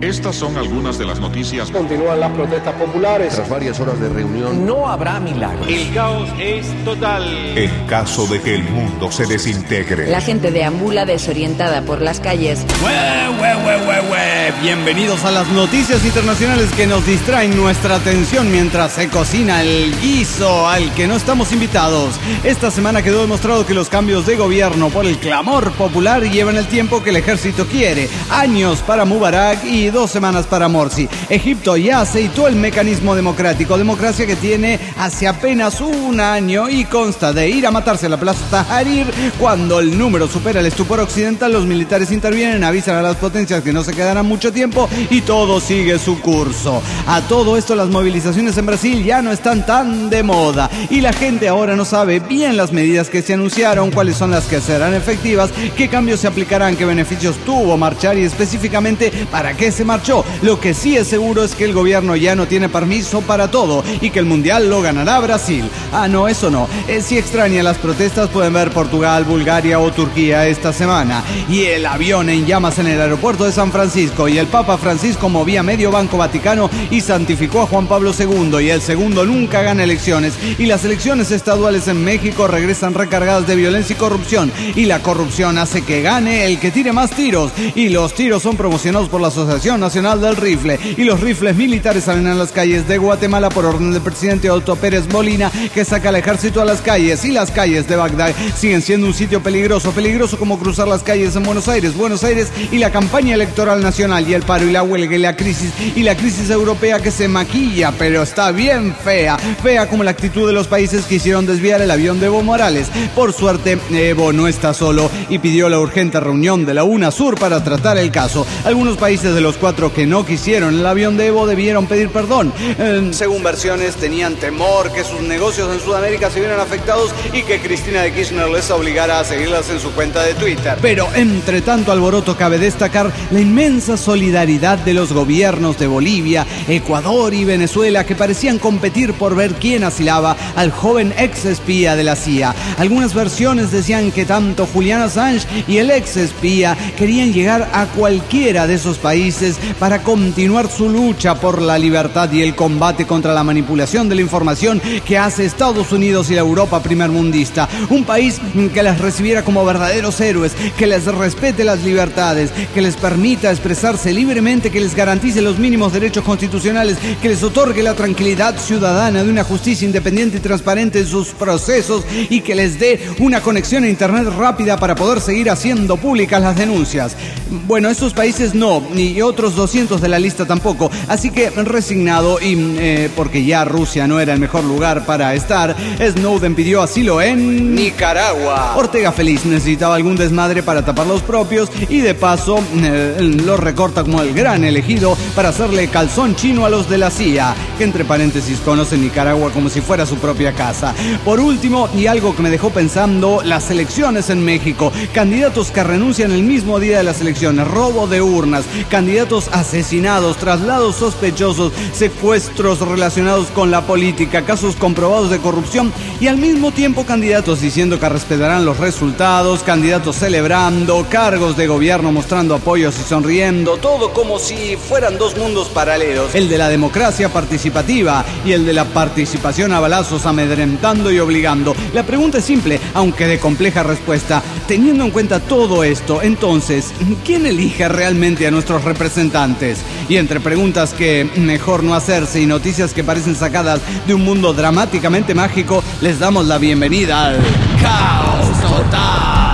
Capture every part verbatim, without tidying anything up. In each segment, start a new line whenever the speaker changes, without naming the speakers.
Estas son algunas de las noticias.
Continúan las protestas populares.
Tras varias horas de reunión,
no habrá milagros.
El caos es total.
En caso de que el mundo se desintegre.
La gente deambula desorientada por las calles.
¡Hue, hue, hue, hue, hue! Bienvenidos a las noticias internacionales que nos distraen nuestra atención mientras se cocina el guiso al que no estamos invitados. Esta semana quedó demostrado que los cambios de gobierno por el clamor popular llevan el tiempo que el ejército quiere. Años para Mubarak y dos semanas para Morsi. Egipto ya aceitó el mecanismo democrático, democracia que tiene hace apenas un año y consta de ir a matarse a la plaza Tahrir. Cuando el número supera el estupor occidental, los militares intervienen, avisan a las potencias que no se quedarán mucho tiempo y todo sigue su curso. A todo esto, las movilizaciones en Brasil ya no están tan de moda y la gente ahora no sabe bien las medidas que se anunciaron, cuáles son las que serán efectivas, qué cambios se aplicarán, qué beneficios tuvo marchar y específicamente para qué se marchó. Lo que sí es seguro es que el gobierno ya no tiene permiso para todo y que el mundial lo ganará Brasil. Ah, no, eso no. Eh, si extrañan las protestas, pueden ver Portugal, Bulgaria o Turquía esta semana. Y el avión en llamas en el aeropuerto de San Francisco, y el Papa Francisco movía medio Banco Vaticano y santificó a Juan Pablo segundo, y el segundo nunca gana elecciones, y las elecciones estaduales en México regresan recargadas de violencia y corrupción, y la corrupción hace que gane el que tire más tiros, y los tiros son promocionados por la Asociación Nacional del Rifle, y los rifles militares salen a las calles de Guatemala por orden del presidente Otto Pérez Molina, que saca al ejército a las calles, y las calles de Bagdad siguen siendo un sitio peligroso, peligroso como cruzar las calles en Buenos Aires, Buenos Aires y la campaña electoral nacional, y el paro y la huelga y la crisis, y la crisis europea que se maquilla, pero está bien fea, fea como la actitud de los países que hicieron desviar el avión de Evo Morales. Por suerte, Evo no está solo y pidió la urgente reunión de la UNASUR para tratar el caso. Algunos países de los cuatro que no quisieron el avión de Evo debieron pedir perdón. Eh, según versiones, tenían temor que sus negocios en Sudamérica se vieran afectados y que Cristina de Kirchner les obligara a seguirlas en su cuenta de Twitter. Pero entre tanto alboroto cabe destacar la inmensa solidaridad de los gobiernos de Bolivia, Ecuador y Venezuela, que parecían competir por ver quién asilaba al joven ex espía de la C I A. Algunas versiones decían que tanto Julian Assange y el ex espía querían llegar a cualquiera de esos países para continuar su lucha por la libertad y el combate contra la manipulación de la información que hace Estados Unidos y la Europa primermundista. Un país que les recibiera como verdaderos héroes, que les respete las libertades, que les permita expresarse libremente, que les garantice los mínimos derechos constitucionales, que les otorgue la tranquilidad ciudadana de una justicia independiente y transparente en sus procesos y que les dé una conexión a internet rápida para poder seguir haciendo públicas las denuncias. Bueno, esos países no, ni otros doscientos de la lista tampoco, así que resignado y eh, porque ya Rusia no era el mejor lugar para estar, Snowden pidió asilo en Nicaragua. Ortega feliz necesitaba algún desmadre para tapar los propios y de paso eh, lo recorta como el gran elegido para hacerle calzón chino a los de la C I A, que entre paréntesis conocen Nicaragua como si fuera su propia casa. Por último, y algo que me dejó pensando, las elecciones en México, candidatos que renuncian el mismo día de las elecciones, robo de urnas, candidatos asesinados, traslados sospechosos, secuestros relacionados con la política, casos comprobados de corrupción y al mismo tiempo candidatos diciendo que respetarán los resultados, candidatos celebrando, cargos de gobierno mostrando apoyos y sonriendo, todo como si fueran dos mundos paralelos, el de la democracia participativa y el de la participación a balazos amedrentando y obligando. La pregunta es simple, aunque de compleja respuesta. Teniendo en cuenta todo esto, entonces, ¿quién elige realmente a nuestros representantes? Y entre preguntas que mejor no hacerse y noticias que parecen sacadas de un mundo dramáticamente mágico, les damos la bienvenida al Caos Total.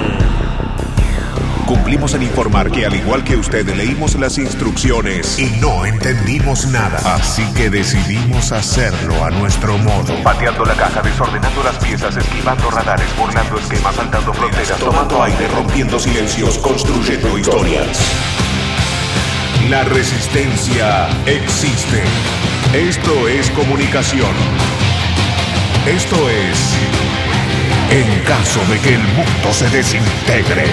Cumplimos en informar que al igual que usted leímos las instrucciones y no entendimos nada. Así que decidimos hacerlo a nuestro modo. Pateando la caja, desordenando las piezas, esquivando radares, burlando esquemas, saltando fronteras, tomando aire, rompiendo silencios, construyendo historias. La resistencia existe. Esto es comunicación. Esto es en caso de que el mundo se desintegre.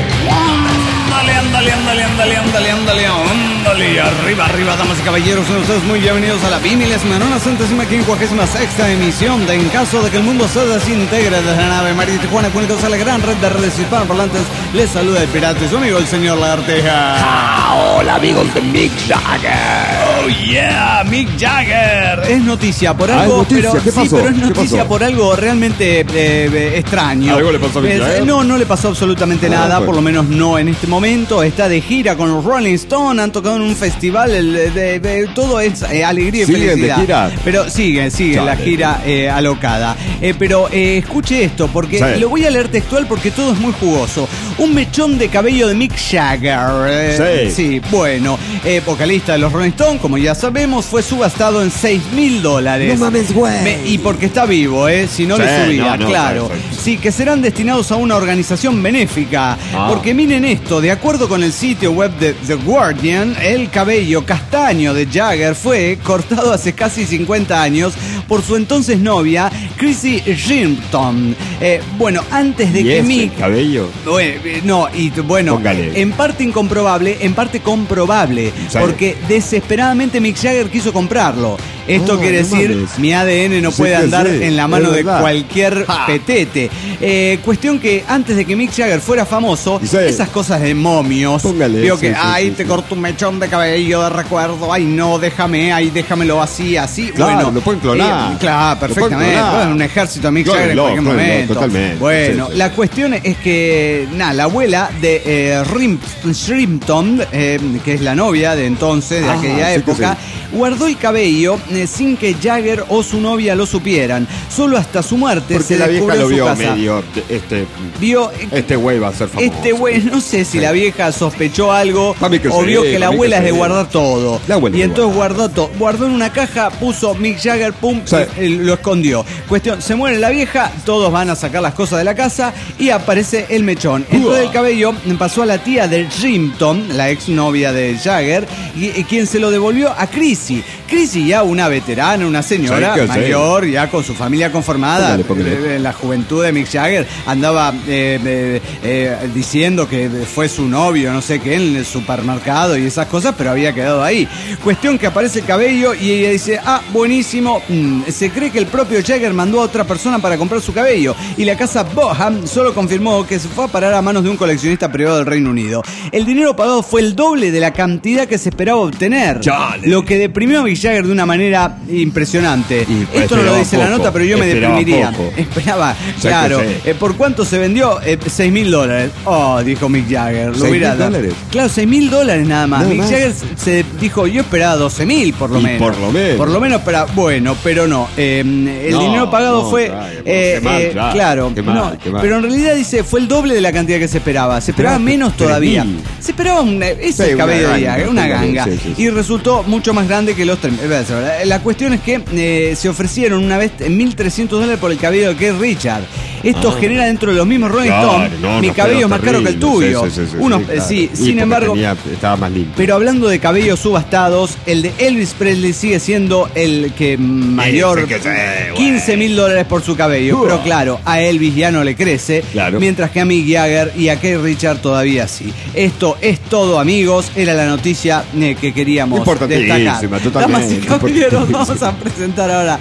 Ándale, ándale, ándale, ándale, ándale, ándale, ándale. Arriba, arriba, damas y caballeros, son ustedes muy bienvenidos a la vigésima nona centésima quincuagésima sexta emisión de En caso de que el mundo se desintegre, desde la nave María Tijuana, Cuencos a la gran red de redes hispanoparlantes. Les saluda el pirata y su amigo el señor Lagarteja.
Ah, hola amigos de Mick Jagger.
Oh yeah, Mick Jagger. Es noticia por algo,
Ah, ¿es noticia?
pero
¿Qué
sí,
pasó?
pero es
¿Qué
noticia
pasó?
por algo realmente eh, eh, extraño.
¿Algo le pasó a Mick
Eh,
Jagger?
No, no le pasó absolutamente
Ah,
nada,
bueno.
por lo menos no en este momento. Está de gira con los Rolling Stones, han tocado en un festival, el, de, de- de- todo es eh, alegría y
¿Siguen de
felicidad.
gira?
Pero sigue, sigue
Chale.
la gira eh, alocada. Eh, pero eh, escuche esto, porque
Sí.
lo voy a leer textual porque todo es muy jugoso. Un mechón de cabello de Mick Jagger. eh,
Sí.
sí, bueno, eh, vocalista de los Rolling Stones, como ya sabemos, fue subastado en seis mil dólares.
No mames, güey.
Me- Y porque está vivo, ¿eh? Si no
Sí,
le subía,
no, no,
claro.
sí, sí.
Sí, que serán destinados a una organización benéfica.
Ah.
Porque miren esto, de acuerdo con el sitio web de The Guardian, el cabello castaño de Jagger fue cortado hace casi cincuenta años por su entonces novia, Chrissy Shimpton. Eh, bueno, antes de
¿Y
que
ese
Mick...
cabello?
Bueno, eh, no, y t- bueno,
Póngale.
en parte incomprobable, en parte comprobable,
Sí.
porque desesperadamente Mick Jagger quiso comprarlo. Esto
Ah,
quiere
no
decir,
mames.
mi A D N no
Sí
puede
que
andar
sí,
en la
es
mano de
verdad.
cualquier
Ja.
petete. Eh, cuestión que antes de que Mick Jagger fuera famoso,
Sí.
esas cosas de momios,
Póngale,
digo
sí,
que,
sí,
ay,
sí,
te
sí.
corto un mechón de cabello de recuerdo, ay, no, déjame, ay, déjamelo así, así.
Claro,
bueno,
lo pueden clonar.
eh, claro,
Lo pueden
perfectamente.
clonar.
Pueden un ejército de Mick Jagger en
Clónenlo,
cualquier
clónenlo,
momento.
totalmente.
Bueno,
Sí, sí.
la cuestión es que, nada, la abuela de eh, Rim- Shrimpton, eh, que es la novia de entonces, de
Ah,
aquella
sí que
época, guardó el cabello eh, sin que Jagger o su novia lo supieran. Solo hasta su muerte
Porque
se
la vieja
descubrió
lo
en su
vio
casa.
medio. Este,
Vio, eh,
este güey va a ser famoso.
este güey, no sé si
Sí.
la vieja sospechó algo
Pa' mí que
o
sí,
vio que la
pa' mí que
abuela es de
sí.
guardar todo.
La abuela
y
es de
entonces
guardar.
guardó todo. Guardó en una caja, puso Mick Jagger, pum,
Sí.
y, eh, lo escondió. Cuestión, se muere la vieja, todos van a sacar las cosas de la casa y aparece el mechón. Entonces el cabello pasó a la tía de Shimpton, la exnovia de Jagger, y, y quien se lo devolvió a Chrissy. Chrissy ya una veterana, una señora
Sí, que sí.
mayor, ya con su familia conformada.
Póngale, póngale.
Eh, en la juventud de Mick Jagger andaba eh, eh, eh, diciendo que fue su novio, no sé qué, en el supermercado y esas cosas, pero había quedado ahí. Cuestión que aparece el cabello y ella dice, ah, buenísimo, mm, se cree que el propio Jagger mandó a otra persona para comprar su cabello y la casa Boham solo confirmó que se fue a parar a manos de un coleccionista privado del Reino Unido. El dinero pagado fue el doble de la cantidad que se esperaba obtener,
Chale.
lo que deprimió a Mick Jagger de una manera impresionante.
Y
Esto no lo
esperaba
dice la
poco,
nota, pero yo me
esperaba
deprimiría.
poco.
Esperaba,
que
claro.
sí.
Eh, ¿Por cuánto se vendió? Eh, seis mil dólares. Oh, dijo Mick Jagger. Lo
¿seis
hubiera
mil
dado.
dólares?
Claro, seis mil dólares nada más.
Nada
Mick
más.
Jagger se dijo, yo esperaba doce mil por lo
Y
menos.
por lo menos.
Por lo menos, pero bueno, pero no. Eh, el
No,
dinero pagado
no,
fue.
Jagger,
eh,
qué mal,
eh,
Jagger,
claro.
qué mal,
no,
qué mal.
Pero en realidad dice, fue el doble de la cantidad que se esperaba. Se esperaba
Esperaba
menos
tres
todavía.
mil.
Se esperaba un, ese
Sí, una
cabello de
ganga,
Jagger, una
póngale,
ganga.
sí, sí, sí.
Y resultó mucho más grande que los tres. La cuestión es que eh, se ofrecieron una vez mil trescientos dólares por el cabello de Keith Richard. Esto
Ah.
genera dentro de los mismos Rolling
Claro,
Stones.
no,
Mi
no,
cabello
pero
es más caro que el
terrible,
tuyo.
sí, sí, sí, sí,
Uno,
sí,
eh,
claro.
sí,
Y
sin
porque
embargo.
tenía- estaba más limpio.
Pero hablando de cabellos subastados, el de Elvis Presley sigue siendo el que mayor.
Ese que sí, güey.
quince mil dólares por su cabello. Pero claro, a Elvis ya no le crece.
Claro.
Mientras que a Mick Jagger y a Keith Richard todavía sí. Esto es todo, amigos. Era la noticia eh, que queríamos
Importantísima,
destacar.
totalmente,
Damas y caballeros,
importantísima.
vamos a presentar ahora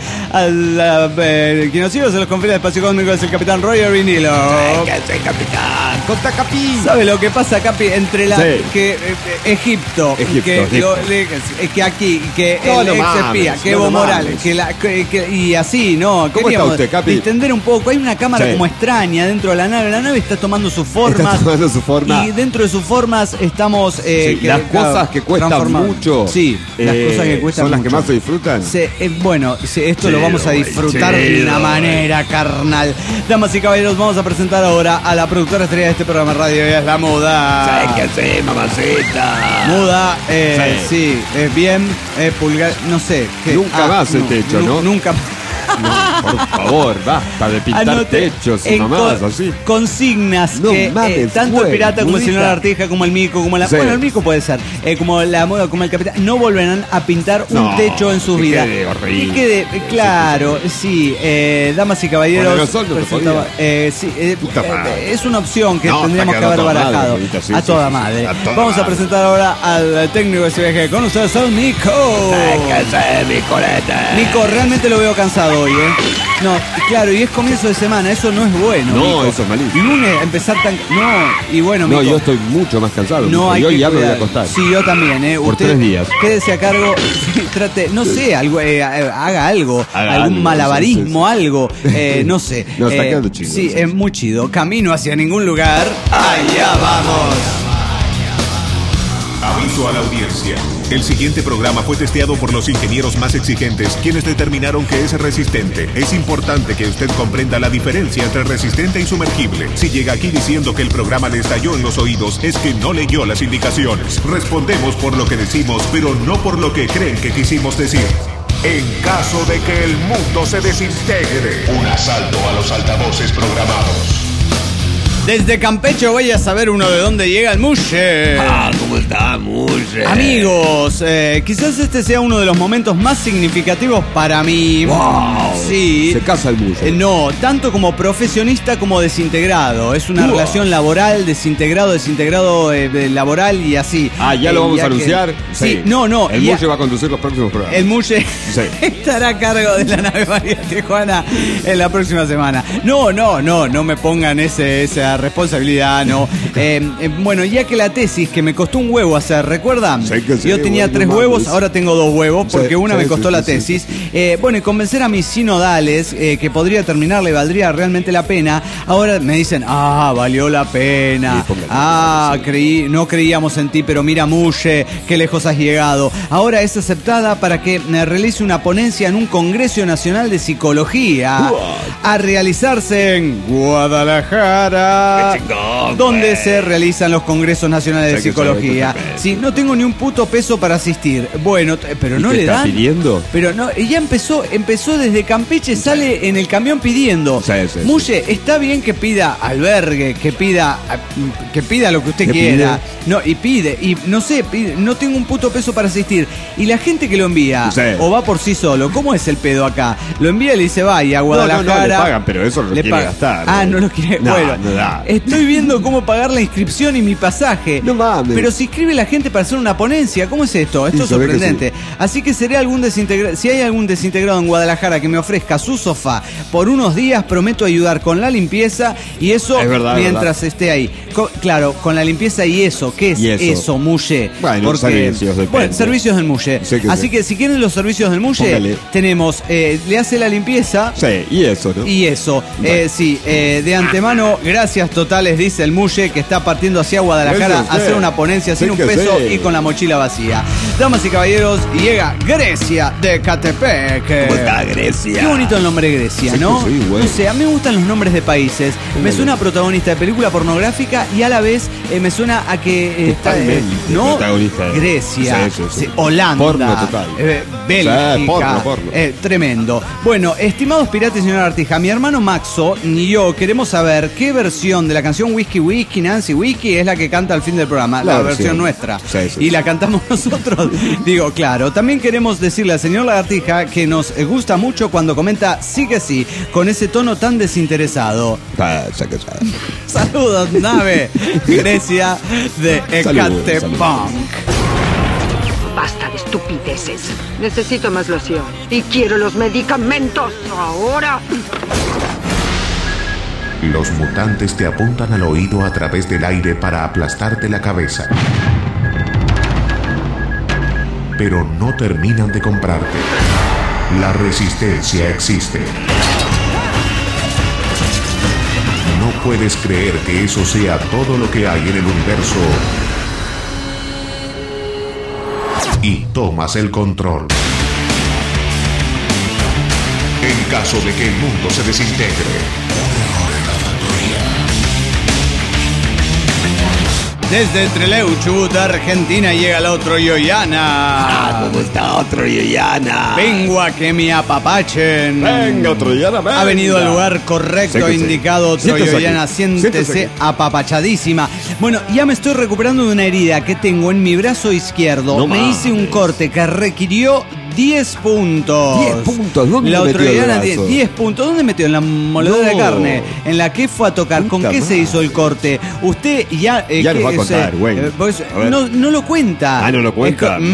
al eh, quien nos sirve, se los confiere del espacio cósmico, es el capitán Roger Vinilo.
capitán? Conta Capi.
¿Sabe lo que pasa, Capi? Entre la
Sí.
que eh, eh, Egipto,
Egipto,
que,
Egipto.
lo- le- eh, que aquí, que
No,
el
no
ex
mames,
espía, que
no,
Evo
no
Morales,
mames.
que la, que- que- y así, ¿no?
¿Cómo está usted, Capi?
Distender un poco. Hay una cámara
Sí.
como extraña dentro de la nave. La nave está tomando sus formas.
Está tomando su forma.
Y dentro de sus formas estamos. eh,
Sí,
que-
las
claro,
cosas que cuestan
transformando.
mucho.
Sí, las
eh,
cosas que cuestan
son las
mucho.
que más se disfrutan.
Se- eh, bueno, se- esto lo
Chido,
vamos a
güey,
disfrutar de
chido,
una
güey.
manera carnal. Damas y caballeros, vamos a presentar ahora a la productora estrella de este programa de radio. Ella es la Muda.
¿Qué hace, mamacita?
Muda, eh,
Sí.
sí, eh, bien, eh, pulgar, no sé. ¿qué?
Nunca más el techo, ¿no?
Nunca
no, por favor, basta de pintar
Anote
techos y
en
mamadas
con-
así.
Consignas
No
que
mames,
eh, tanto
güey,
el pirata como el
nudista.
señor Artija, como el mico, como la.
Sí.
Bueno, el mico puede ser. eh, como la moda, como el capitán. No volverán a pintar un
No,
techo en sus
que
vidas.
quede horrible.
Que quede, eh, claro, sí. eh, damas y caballeros.
Con aerosol no se
presentaba-
podía.
eh, sí, eh,
Puta
eh,
madre.
es una opción que
No,
tendríamos
está
que haber
quedando a toda
barajado.
madre, ahorita, sí,
a
sí,
toda
sí,
madre.
a toda
Vamos a
madre.
presentar ahora al técnico de C B G. Con ustedes, al Mico.
mi coleta.
Mico, realmente lo veo cansado hoy, ¿eh? No, claro, y es comienzo de semana, eso no es bueno.
No,
Mico.
eso es malísimo.
Lunes, empezar tan. No, y bueno,
No,
Mico,
yo estoy mucho más cansado.
no hay
yo
que
ya me voy a
cuidar.
acostar.
Sí, yo también, ¿eh?
Por
Usted
tres días.
Quédese a cargo, trate, no sé, algo, eh, haga algo,
Haga
algún
algo,
malabarismo,
sí, sí.
algo, eh, no sé.
No, está
Eh,
quedando chido,
Sí,
sí.
es muy chido. Camino hacia ningún lugar. Allá vamos.
Aviso a la audiencia. El siguiente programa fue testeado por los ingenieros más exigentes, quienes determinaron que es resistente. Es importante que usted comprenda la diferencia entre resistente y sumergible. Si llega aquí diciendo que el programa le estalló en los oídos, es que no leyó las indicaciones. Respondemos por lo que decimos, pero no por lo que creen que quisimos decir. En caso de que el mundo se desintegre. Un asalto a los altavoces programados.
Desde Campeche voy a saber uno de dónde llega el Mushe.
Ah, ¿cómo estamos? eh?
Amigos, eh, quizás este sea uno de los momentos más significativos para mí.
Wow.
Sí.
Se casa el bullo.
Eh, no, tanto como profesionista como desintegrado. Es una
Wow.
relación laboral, desintegrado, desintegrado eh, de laboral y así.
Ah, ¿ya
Eh,
lo vamos a
que-
anunciar?
Sí, no, no.
El
ya-
Mulle va a conducir los próximos programas.
el Mulle
Sí.
estará a cargo de la nave María Tijuana en la próxima semana. No, no, no, no me pongan ese, esa responsabilidad, no. Eh, eh, bueno, ya que la tesis que me costó un huevo hacer, ¿recuerdan?
Sí que sí,
Yo tenía
bueno,
tres
no
huevos,
mames.
ahora tengo dos huevos, porque
Sí,
una
sí,
me
sí,
costó
sí,
la
sí.
tesis. Eh, bueno, y convencer a mis sinodales eh, que podría terminar le valdría realmente la pena. Ahora me dicen, ah, valió la pena.
Sí, póngale,
Ah,
sí.
creí, no creíamos en ti, pero mira, Mulle, qué lejos has llegado. Ahora es aceptada para que eh, realice una ponencia en un Congreso Nacional de Psicología a realizarse en Guadalajara,
Qué chingón,
donde
güey.
se realizan los Congresos Nacionales de
Sí, que
Psicología.
sabe, puta
Sí, no tengo ni un puto peso para asistir. Bueno, t- pero
¿Y
no
te
le
está
dan.
pidiendo?
Pero no, ella empezó, empezó desde Campeche, sale en el camión pidiendo.
Sí, sí, sí.
Mulle, está bien que pida albergue, que pida, que pida lo que usted
¿Qué
quiera. No, y pide, y no sé, pide, no tengo un puto peso para asistir. Y la gente que lo envía,
Sí.
o va por sí solo, ¿cómo es el pedo acá? Lo envía y le dice, vaya a
No,
Guadalajara.
no, no, le pagan, pero eso no lo quiere gastar.
Ah, no lo quiere.
No,
bueno,
no da.
estoy viendo cómo pagar la inscripción y mi pasaje.
No mames.
Pero si inscribe la gente para hacer una ponencia, ¿cómo es esto? Esto
Y
es
se ve que
sorprendente. Así que seré algún desintegrado. Si hay algún desintegrado en Guadalajara que me ofrezca su sofá por unos días, prometo ayudar con la limpieza y eso
Es verdad, es
mientras esté ahí. Co- claro, con la limpieza y eso. ¿Qué es
Y eso.
eso, Mulle?
Bueno, servicios, depende.
Bueno, servicios del Mulle.
Sí que
Así
sí.
que si quieren los servicios del Mulle,
Póngale.
tenemos, eh, le hace la limpieza.
Sí, y eso, ¿no?
Y eso, eh, sí, eh, de antemano, gracias totales, dice el Mulle, que está partiendo hacia Guadalajara
Gracias a
a hacer
usted.
una ponencia sin
Sí
un
que
peso
sí.
y con la mochila vacía. Damas y caballeros, llega Grecia de Catepec.
¿Cómo está Grecia?
Qué bonito el nombre Grecia,
Sí que
¿no?
sí, güey.
No sé, a mí me gustan los nombres de países. Me suena a protagonista de película pornográfica y a la vez eh, me suena a que eh, está.
Totalmente
¿No?
protagonista.
Grecia,
Sí, sí, sí.
sí, Holanda,
Porno total.
eh, Bélgica.
Sí, porno, porno.
eh, tremendo. Bueno, estimados piratas y señora Artija, mi hermano Maxo y yo queremos saber qué versión de la canción Whisky Whisky, Nancy Whisky es la que canta al fin del programa, la,
La
versión.
versión.
nuestra.
Sí, sí,
y
sí.
la cantamos nosotros. Digo, claro. También queremos decirle al señor Lagartija que nos gusta mucho cuando comenta sí que sí, con ese tono tan desinteresado.
Pasa que sabe.
Saludos, nave. Grecia de
Saludos,
Ecatepec.
saludos.
Basta de estupideces. Necesito más loción. Y quiero los medicamentos ahora.
Los mutantes te apuntan al oído a través del aire para aplastarte la cabeza. Pero no terminan de comprarte. La resistencia existe. No puedes creer que eso sea todo lo que hay en el universo. Y tomas el control. En caso de que el mundo se desintegre.
Desde Trelew, Chubut, Argentina, llega la otro Yoyana.
Ah, ¿cómo está otro Yoyana?
Vengo a que me apapachen.
Venga, otro Yoyana, venga.
Ha venido al lugar correcto,
Siéntese.
indicado otro
Siéntese
Yoyana.
aquí.
Siéntese
Siéntese aquí.
apapachadísima. Bueno, ya me estoy recuperando de una herida que tengo en mi brazo izquierdo.
No
me
mames.
hice un corte que requirió diez puntos.
diez puntos, ¿dónde
La
metió
otro
el
Yoyana
brazo?
tiene diez puntos. ¿Dónde metió? En la moledora
No.
de carne. En la que fue a tocar. ¿Con
Puta
qué se
madre.
hizo el corte? Usted ya... eh,
Ya
¿qué
nos va a
es,
contar,
eh,
güey.
eh, pues,
A ver.
no, no lo cuenta.
Ah, no lo cuenta.
Es co-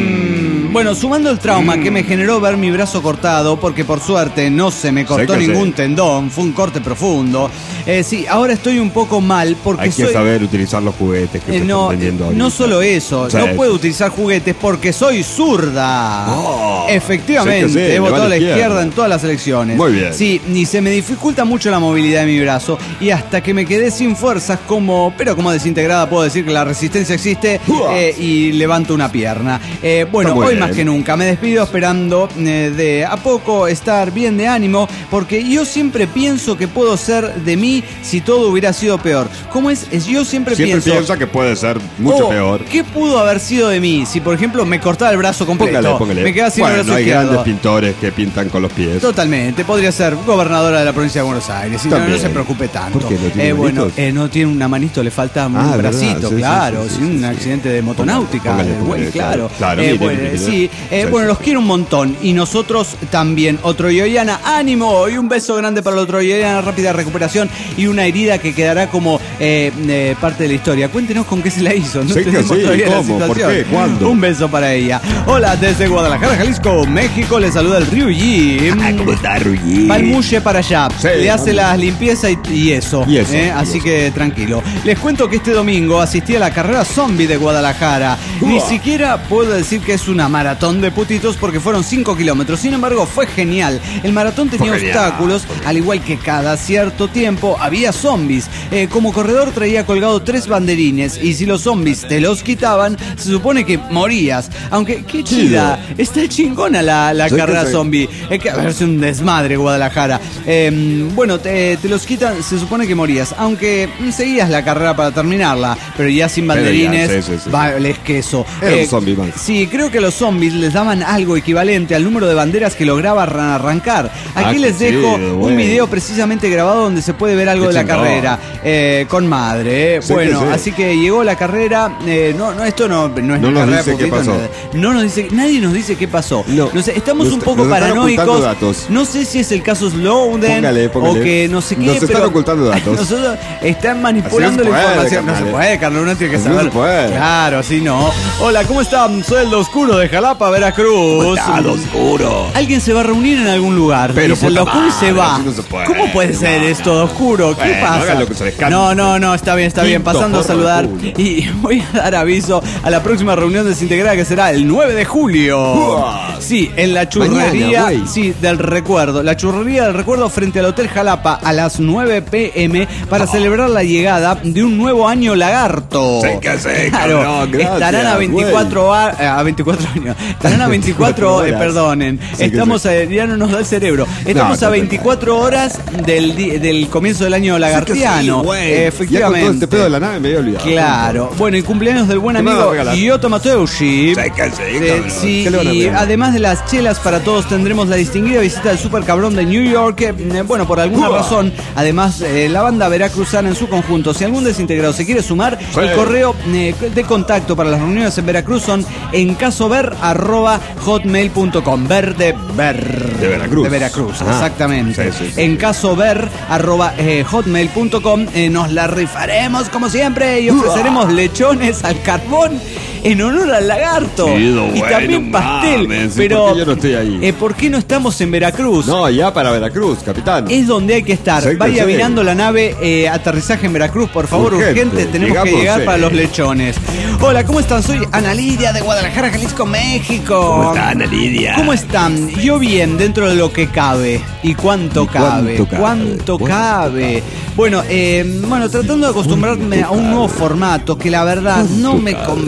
Mm. Bueno, sumando el trauma
Mm.
que me generó ver mi brazo cortado, porque por suerte no se me cortó
Sé que
ningún
sí.
tendón, fue un corte profundo. Eh, sí, ahora estoy un poco mal porque
Hay que
soy...
saber utilizar los juguetes que
Eh,
se
no,
están vendiendo
eh,
ahorita.
no solo eso,
Sí.
no puedo utilizar juguetes porque soy zurda.
Oh,
Efectivamente,
sé que sí,
he
le va
votado a la
izquierda.
izquierda en todas las elecciones.
Muy bien.
Sí, y se me dificulta mucho la movilidad de mi brazo y hasta que me quedé sin fuerzas, como, pero como desintegrada puedo decir que la resistencia existe
Uah.
eh, y levanto una pierna. Eh, bueno,
Está muy
hoy
bien.
más que nunca me despido esperando eh, de a poco estar bien de ánimo porque yo siempre pienso que puedo ser de mí si todo hubiera sido peor. ¿Cómo es? Es yo siempre,
Siempre
pienso...
piensa que puede ser mucho
oh,
peor.
¿Qué pudo haber sido de mí si, por ejemplo, me cortaba el brazo completo?
Póngale, póngale.
Me quedaba sin
bueno,
el brazo
hay
izquierdo.
grandes pintores que pintan con los pies.
Totalmente, podría ser gobernadora de la provincia de Buenos Aires. Y no,
También.
no se preocupe tanto.
¿Por qué? ¿No tiene
Eh, bueno,
manitos?
eh, no tiene una manito, le falta un
Ah, verdad,
bracito,
sí, sí,
claro.
sí, sí,
sin
sí,
un
sí.
accidente de motonáutica.
Póngale,
eh,
póngale,
güey, claro.
claro. Claro,
Eh,
mire,
bueno,
mire, mire.
sí, eh,
Sí,
bueno,
sí.
los quiero un montón. Y nosotros también. Otro Yoyana, ánimo. Y un beso grande para el otro Yoyana, rápida recuperación. Y una herida que quedará como eh, eh, parte de la historia. Cuéntenos con qué se la hizo. No
Sí que
tenemos
sí,
todavía la
¿cómo? ¿Por
situación.
qué? ¿Cuándo?
Un beso para ella. Hola, desde Guadalajara, Jalisco, México. Le saluda el Ryuji.
Ah, ¿cómo está, Ruyi?
Va el Muche para allá,
Sí,
le hace
vamos.
las limpiezas y, y eso,
Y eso,
¿eh?
y
así
eso.
que tranquilo. Les cuento que este domingo asistí a la carrera zombie de Guadalajara. Ni
Uah.
siquiera puedo decir que es una maratón de putitos porque fueron cinco kilómetros. Sin embargo, fue genial. El maratón tenía
Fue genial,
obstáculos, al igual que cada cierto tiempo había zombies. Eh, como corredor traía colgado tres banderines y si los zombies te los quitaban, se supone que morías. Aunque, qué chida, está chingona la, la
Sí que
carrera
sí.
zombie. Es que a verse un desmadre Guadalajara. Eh, bueno, te, te los quitan, se supone que morías. Aunque mm, seguías la carrera para terminarla, pero ya sin
Pero ya,
banderines,
sí, sí, sí,
vales queso.
Era un zombie más.
Sí, creo que a los zombies les daban algo equivalente al número de banderas que lograba arran- arrancar. Aquí
Ah,
les
sí,
dejo
bueno.
un video precisamente grabado donde se puede ver algo
Qué
de la
chingón.
carrera. Eh, con madre. eh.
Sí
bueno,
que sí.
así que llegó la carrera. eh, no, no, esto no, no es
No
una
nos
carrera
dice
de
qué
putitos,
pasó.
nada. No nos dice, nadie nos dice qué pasó.
No.
sé, estamos
Nos
un
está-
poco
nos están
paranoicos.
ocultando datos.
No sé si es el caso Snowden
Póngale, póngale.
o que no sé qué.
Nos están
pero
ocultando datos.
Nosotros están manipulando
Así no
la
se puede,
información. No se
carnal.
puede, Carlos, uno tiene que
Así no
saber.
se puede.
Claro, así no. Hola, ¿cómo están? Soy el de Oscuro de Jalapa, Veracruz.
Está oscuro.
Alguien se va a reunir en algún lugar.
Pero
Dice el
puta
Oscuro y se
madre,
va.
así no se puede.
¿Cómo puede ser
No,
esto de Oscuro? ¿Qué
Bueno,
pasa?
hagan lo que se les cante.
No, no, no, está bien, está bien.
Quinto
Pasando a
forro
saludar.
de culo.
Y voy a dar aviso a la próxima reunión desintegrada que será el nueve de julio.
Uah.
Sí, en la churrería.
Mañana, güey.
sí, del recuerdo. La churrería del recuerdo frente al Hotel Jalapa a las nueve pm para celebrar la llegada de un nuevo año lagarto.
Sí que sí,
Claro,
cabrón, gracias,
estarán a veinticuatro a, eh, a veinticuatro años. Estarán a veinticuatro, eh,
horas.
perdonen.
Sí que
Estamos
sí.
a, ya no nos da el cerebro. Estamos
No,
a
no,
veinticuatro horas del di- del comienzo del año lagartiano.
Sí, güey.
Eh,
Ya con todo
efectivamente.
este pedo de la nave me había olvidado.
Claro. Bueno, y cumpleaños del buen
¿Qué me va a
amigo
regalar?
Giotto Mateucci.
Sí que sí,
Eh,
cabrón.
sí,
¿Qué le van a
y
regalar?
además de las chelas para todos tendremos la distinguida visita del super cabrón de New York. Eh, bueno, por alguna
Uah.
razón, además eh, la banda veracruzana en su conjunto. Si algún desintegrado se quiere sumar,
Sí.
el correo eh, de contacto para las reuniones en Veracruz son en casover arroba hotmail punto com. Ver de ver.
De Veracruz.
De Veracruz,
Ah,
exactamente.
sí, sí, sí.
En casover arroba eh, hotmail punto com. Eh, nos la rifaremos como siempre y ofreceremos lechones al carbón en honor al lagarto.
Chido,
y
güey,
también
no
pastel.
mames, ¿y
pero
por qué yo no estoy ahí?
eh, ¿por qué no estamos en Veracruz?
No, ya para Veracruz, capitán.
Es donde hay que estar.
Sí que
Vaya
sí.
virando la nave, eh, aterrizaje en Veracruz, por favor, urgente.
Urgente.
Tenemos que
Llegamos,
llegar
sí.
para los lechones. Hola, ¿cómo están? Soy Ana Lidia de Guadalajara, Jalisco, México.
¿Cómo está, Ana Lidia?
¿Cómo están? Yo bien, dentro de lo que cabe. ¿Y cuánto
¿Y
cabe?
cuánto cabe?
¿Cuánto
¿Cuánto
cabe? Bueno, eh, bueno, tratando de acostumbrarme a un nuevo formato que la verdad no me convence.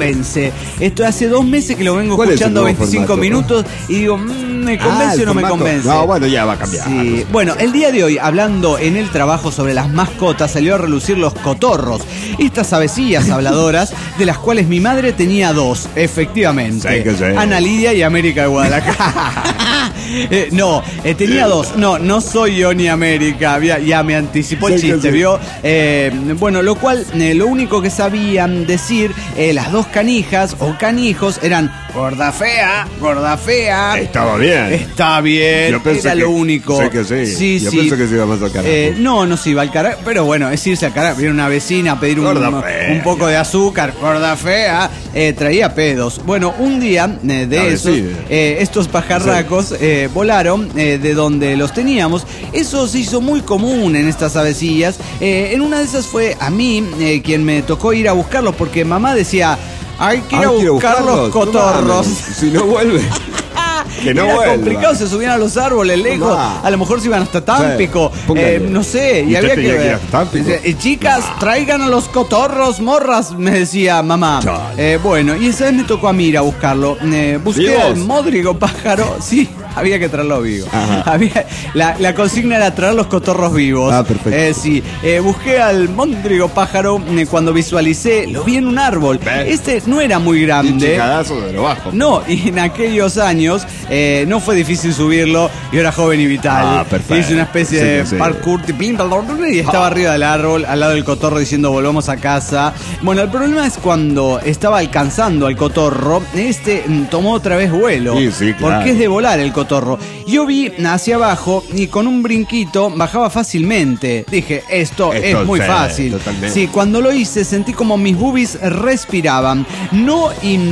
hace. Esto hace dos meses que lo vengo escuchando veinticinco formato, minutos y digo, mmm, ¿me convence ah, o no formato? me convence?
No, bueno, ya va a cambiar.
Sí. Bueno, el día de hoy, hablando en el trabajo sobre las mascotas, salió a relucir los cotorros. Estas avecillas habladoras, de las cuales mi madre tenía dos, efectivamente.
Sí que sí.
Ana Lidia y América de Guadalajara. eh, no, eh, tenía dos. No, no soy yo ni América. Ya, ya me anticipó el sí chiste, sí. ¿vio? Eh, bueno, lo cual, eh, lo único que sabían decir eh, las dos canijas o canijos eran gorda fea, gorda fea.
Estaba bien.
Está bien.
Yo pensé
era
que,
lo único.
Sé que sí.
Sí,
Yo
sí.
pensé que se iba más al carajo.
Eh, no, no se iba al carajo. Pero bueno, es irse al carajo. Viene una vecina a pedir un, un poco de azúcar. Gorda fea. Eh, traía pedos. Bueno, un día eh, de a esos, sí. eh, estos pajarracos sí. eh, volaron eh, de donde los teníamos. Eso se hizo muy común en estas avecillas. Eh, en una de esas fue a mí eh, quien me tocó ir a buscarlos porque mamá decía, hay que ir a buscar los cotorros.
No, si no vuelve. Que no
era
vuelva.
complicado, se subían a los árboles lejos, no. a lo mejor se iban hasta Tampico, sí, eh, no sé, y, y había que ver. Eh, chicas, no. traigan a los cotorros, morras, me decía mamá. Eh, bueno, y esa vez me tocó a mí ir a buscarlo. Eh, busqué al módrigo pájaro, sí. Había que traerlo vivo. Había, la, la consigna era traer los cotorros vivos.
Ah, perfecto.
Eh, sí. Eh, busqué al móndrigo pájaro. Eh, cuando visualicé, lo vi en un árbol. ¿Ves? Este no era muy grande.
Chicadazo de lo bajo.
No, y en aquellos años eh, no fue difícil subirlo. Yo era joven y vital.
Ah, perfecto.
Hice una especie sí, de sí. parkour y estaba ah. arriba del árbol, al lado del cotorro, diciendo volvamos a casa. Bueno, el problema es cuando estaba alcanzando al cotorro, este tomó otra vez vuelo.
Sí, sí, claro.
Porque es de volar el cotorro. Yo vi hacia abajo y con un brinquito bajaba fácilmente. Dije, esto, esto es muy sí, fácil. Totalmente. Sí, cuando lo hice sentí como mis boobies respiraban. No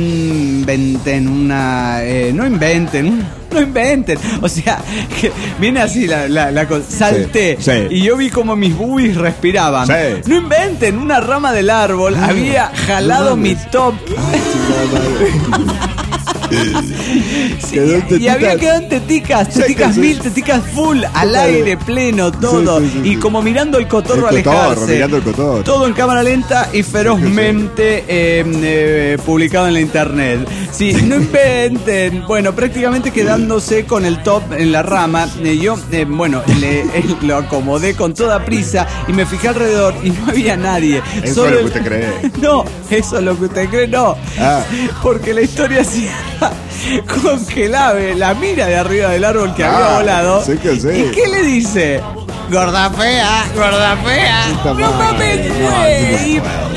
inventen una... Eh, no inventen... No inventen. O sea, que viene así la, la, la cosa. Salté.
Sí, sí.
Y yo vi como mis boobies respiraban.
Sí.
No inventen. Una rama del árbol ah, había jalado no mi top. Sí, y había quedado en teticas, teticas mil, teticas full, al aire, pleno, todo. Sí, sí, sí, y como mirando el cotorro
el
alejarse.
Cotorro, mirando el cotorro.
Todo en cámara lenta y ferozmente sí, sí. Eh, eh, publicado en la internet. Sí, no inventen. Bueno, prácticamente quedándose con el top en la rama. Eh, yo, eh, bueno, le, eh, lo acomodé con toda prisa y me fijé alrededor y no había nadie.
Eso
Solo
es lo que usted cree.
No, eso es lo que usted cree, no.
Ah.
Porque la historia cierra con que el ave la mira de arriba del árbol que ah, había volado.
Sí que sí.
¿Y qué le dice? Gorda fea, gorda fea. No mames, güey.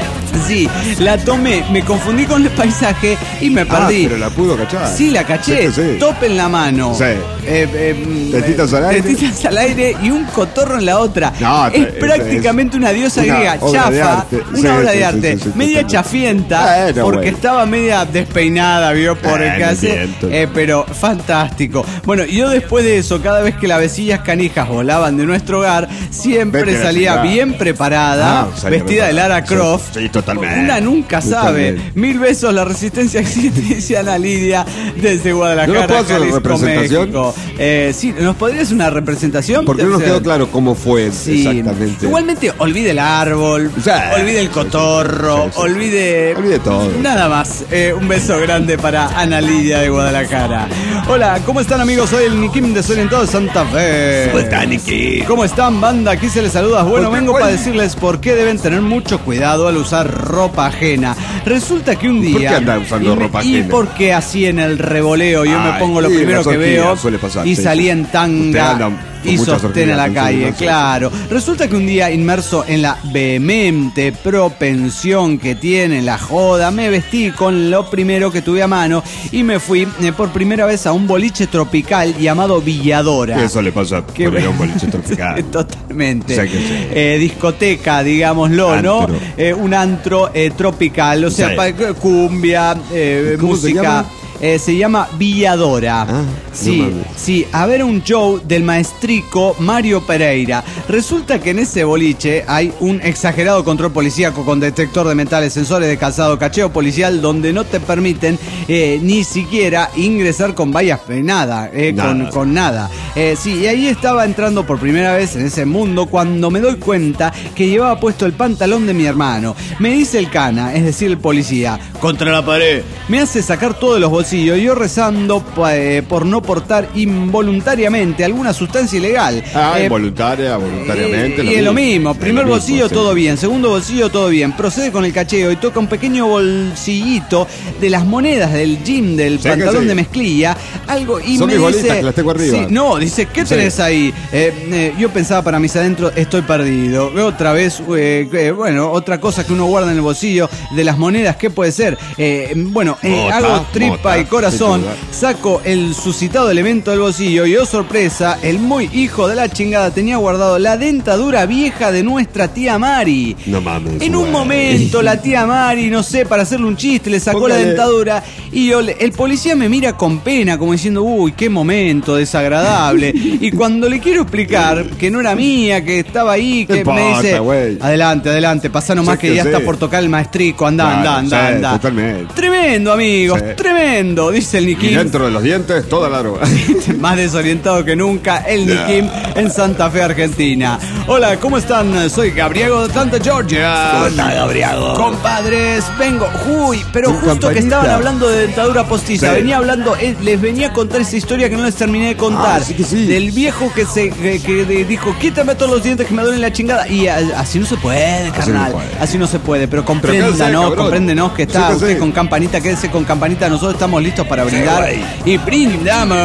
Sí, la tomé, me confundí con el paisaje y me perdí.
Ah, pero la pudo cachar.
Sí, la caché. Sí, sí. Top en la mano.
Sí.
Eh, eh,
tetitas al aire.
Tetitas al aire y un cotorro en la otra. No, es te, prácticamente es una diosa una griega. Chafa, una sí, obra sí, de arte. Sí, sí, sí, media sí, chafienta, bueno, porque bueno. estaba media despeinada, vio, por el caso. Eh, pero fantástico. Bueno, yo después de eso, cada vez que las vecillas canijas volaban de nuestro hogar, siempre Vete salía bien preparada, ah, vestida preparada. de Lara Croft.
Sí, sí, totalmente.
Una nunca sabe. Totalmente. Mil besos, la resistencia existe, dice Ana Lidia, desde Guadalajara,
¿No Jalisco, representación?
México. Eh, sí, ¿nos podrías una representación?
Porque no nos quedó claro cómo fue sí. exactamente.
Igualmente, olvide el árbol, o sea, olvide el cotorro, sí, sí, sí. olvide...
Olvide todo.
Nada más. Eh, un beso grande para Ana Lidia de Guadalajara. Hola, ¿cómo están, amigos? Soy el Nikim de Desorientado de Santa Fe.
¿Cómo están, Nikim?
¿Cómo están, banda? Aquí se les saluda. Bueno, vengo para decirles por qué deben tener mucho cuidado al usar ropa ajena. Resulta que un día...
¿Por qué andan usando
y,
ropa
y
ajena?
Y porque así en el revoleo yo Ay, me pongo lo
sí,
primero que veo
pasar,
y
sí,
salí
sí.
en tanga y sostén a la calle, claro. Resulta que un día, inmerso en la vehemente propensión que tiene la joda, me vestí con lo primero que tuve a mano y me fui eh, por primera vez a un boliche tropical llamado Villadora.
Eso le pasa por ir a un boliche tropical.
Totalmente.
O sea que sí.
eh, discoteca, digámoslo, antro. ¿no? Eh, un antro eh, tropical, o sea, sí. cumbia, eh, música... Eh, se llama Villadora. Ah, sí, no sí, a ver un show del maestrico Mario Pereira. Resulta que en ese boliche hay un exagerado control policíaco con detector de metales, sensores de calzado, cacheo policial, donde no te permiten eh, ni siquiera ingresar con vallas, nada, eh, nada. Con, con nada. Eh, sí, y ahí estaba entrando por primera vez en ese mundo cuando me doy cuenta que llevaba puesto el pantalón de mi hermano. Me dice el cana, es decir, el policía, contra la pared. Me hace sacar todo de los bolsillos, yo rezando eh, por no portar involuntariamente alguna sustancia ilegal.
Ah,
eh,
involuntaria, voluntariamente.
Y es lo mismo. Primer
lo mismo,
bolsillo,
sí.
todo bien. Segundo bolsillo, todo bien. Procede con el cacheo y toca un pequeño bolsillito de las monedas del gym, del
Sí,
pantalón
sí.
de mezclilla. Algo y
Son
me
mis bolitas,
dice...
que las tengo arriba.
Sí, no, dice, ¿qué tenés
Sí.
ahí? Eh, eh, yo pensaba para mis adentros, estoy perdido. Otra vez, eh, eh, bueno, otra cosa que uno guarda en el bolsillo de las monedas, ¿qué puede ser? Eh, bueno, eh,
Mota,
hago tripa
mota,
y corazón,
sin duda.
saco el suscitado elemento del bolsillo y, oh sorpresa, el muy hijo de la chingada tenía guardado la dentadura vieja de nuestra tía Mari.
No mames.
En un
güey.
momento la tía Mari, no sé, para hacerle un chiste, le sacó
Póngale.
la dentadura y yo le- el policía me mira con pena, como diciendo, uy, qué momento desagradable. Y cuando le quiero explicar que no era mía, que estaba ahí, que
No
me
importa,
dice,
güey.
adelante, adelante, pasá nomás
Sí,
que
que
ya
sí.
está por tocar el maestrico, anda,
Claro,
anda, anda,
sí,
anda.
totalmente.
Tremendo, amigos,
Sí.
tremendo, dice el
Y
Nikim.
dentro de los dientes, toda la droga.
Más desorientado que nunca, el Nikim en Santa Fe, Argentina. Hola, ¿cómo están? Soy Gabriego de Atlanta, Georgia.
¿Cómo está, Gabriego?
Compadres, vengo. Uy, pero
Con
justo que
campanita.
estaban hablando de dentadura postiza,
Sí.
venía hablando, eh, les venía a contar esa historia que no les terminé de contar.
Ah, sí que sí.
Del viejo que se que, que de- dijo, quítame todos los dientes que me duelen la chingada. Y a- así no se puede, carnal.
no puede.
Así no se puede. Pero
Pero
compréndanos,
quédese, cabrón.
compréndenos que está
Sí que
usted
sí.
con campanita, quédese con campanita. Nosotros estamos listos para brindar.
güey.
Y brindamos.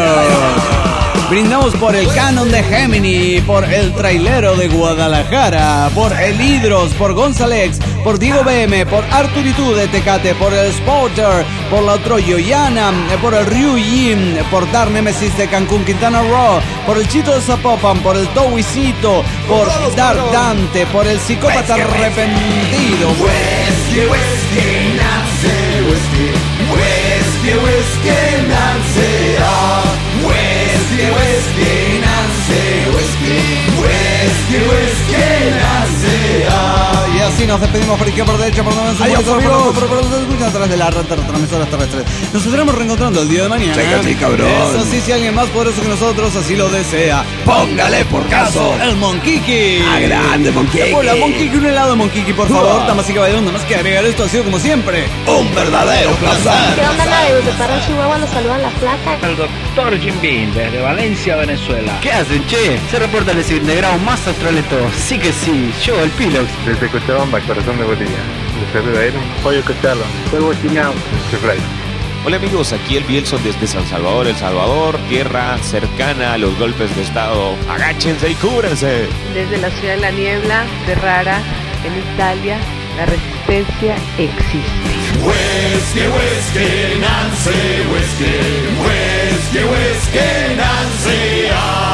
Brindamos por el Canon de Gemini, por el Trailero de Guadalajara, por el Hidros, por Gonzalex, por Diego B M, por Arturitud de Tecate, por el Spotter, por la Troyoyana, por el Ryu Yin, por Dar Nemesis de Cancún, Quintana Roo, por el Chito de Zapopan, por el Towisito, por Dar Dante, por el Psicópata Arrepentido.
Whisky, whisky, Nancy, whisky, whisky, whisky, Nancy, ah. Whisky, whisky, Nancy, whisky, whisky, whisky, Nancy, ah.
Y así nos despedimos por izquierda, por derecha, por donde nos
Adiós,
por
amigos.
por por nos escuchan a través de la red de transmisoras terrestres. Nos estaremos reencontrando el día de mañana.
Chécate, cabrón.
Eso sí, si alguien más poderoso que nosotros así lo desea.
Póngale por caso.
El Monquiqui.
Ah, grande, Monquiqui.
Hola, Monquiqui, un helado de Monquiqui, por favor.
Ah.
Damas y caballeros, nada más que agregar esto ha sido como siempre.
Un verdadero placer.
¿Qué onda, la de Parral, Chihuahua? Nos saludan la flaca.
El doctor Jim Beam desde Valencia, Venezuela.
¿Qué hacen, che? Se reporta el desintegrado más austral de todos. Sí que sí, yo, el Pilox.
Desde Cochabamba, corazón de Bolivia. Les saluda él, Pollo Cocharlo. Fuego Chinao. Fray.
Hola amigos, aquí el Bielson desde San Salvador, El Salvador, tierra cercana a los golpes de estado. Agáchense y cúbranse.
Desde la ciudad de la niebla, Ferrara, en Italia, la resistencia existe.
Whisky, whisky, Nancy, whisky, whisky, whisky, Nancy, ah.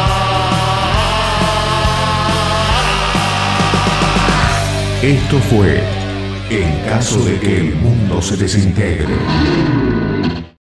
Esto fue En caso de que el mundo se desintegre.